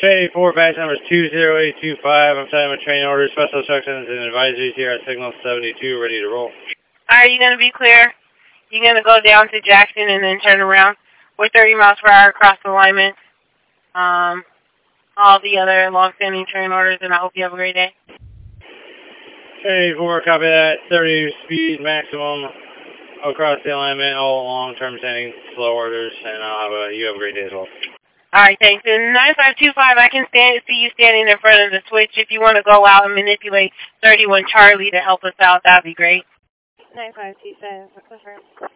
84, batch number is 20825. I'm setting my training orders, special instructions, and advisories here at Signal 72, ready to roll. Alright, you're going to be clear. You're going to go down to Jackson and then turn around. We're 30 miles per hour across alignment. All the other long-standing train orders, and I hope you have a great day. 84, copy that. 30 speed maximum across the alignment, all long-term standing slow orders, and you have a great day as well. Alright, thanks. And 9525, I can see you standing in front of the switch. If you want to go out and manipulate 31 Charlie to help us out, that would be great. 9525, confirm.